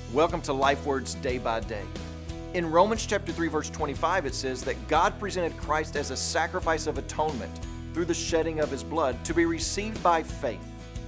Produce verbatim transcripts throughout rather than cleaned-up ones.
Welcome to Life Words Day by Day. In Romans chapter three, verse twenty-five, it says that God presented Christ as a sacrifice of atonement through the shedding of his blood to be received by faith.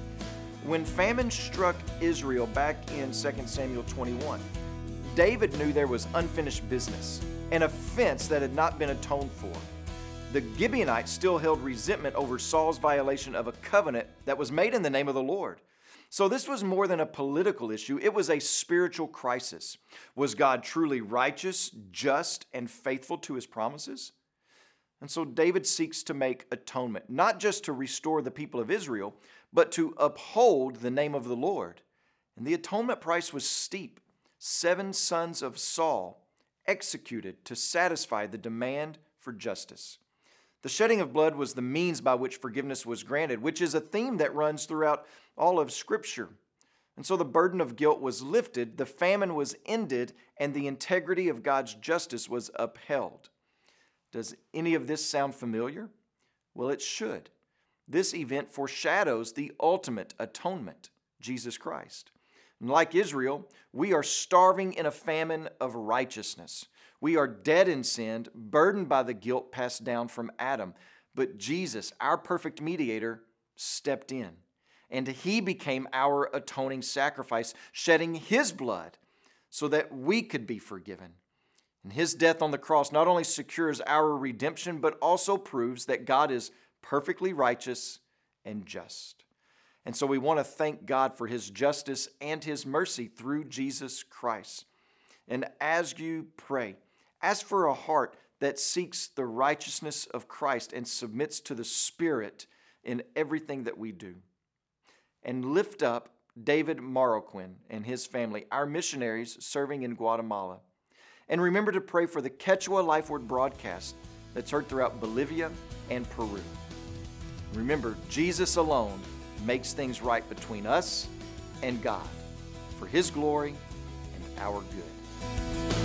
When famine struck Israel back in Second Samuel twenty-one, David knew there was unfinished business, an offense that had not been atoned for. The Gibeonites still held resentment over Saul's violation of a covenant that was made in the name of the Lord. So this was more than a political issue, it was a spiritual crisis. Was God truly righteous, just, and faithful to his promises? And so David seeks to make atonement, not just to restore the people of Israel, but to uphold the name of the Lord. And the atonement price was steep. Seven sons of Saul executed to satisfy the demand for justice. The shedding of blood was the means by which forgiveness was granted, which is a theme that runs throughout all of Scripture. And so the burden of guilt was lifted, the famine was ended, and the integrity of God's justice was upheld. Does any of this sound familiar? Well, it should. This event foreshadows the ultimate atonement, Jesus Christ. And like Israel, we are starving in a famine of righteousness. We are dead in sin, burdened by the guilt passed down from Adam. But Jesus, our perfect mediator, stepped in. And he became our atoning sacrifice, shedding his blood so that we could be forgiven. And his death on the cross not only secures our redemption, but also proves that God is perfectly righteous and just. And so we want to thank God for his justice and his mercy through Jesus Christ. And as you pray, ask for a heart that seeks the righteousness of Christ and submits to the Spirit in everything that we do. And lift up David Marroquin and his family, our missionaries serving in Guatemala. And remember to pray for the Quechua Life Word broadcast that's heard throughout Bolivia and Peru. Remember, Jesus alone makes things right between us and God for his glory and our good.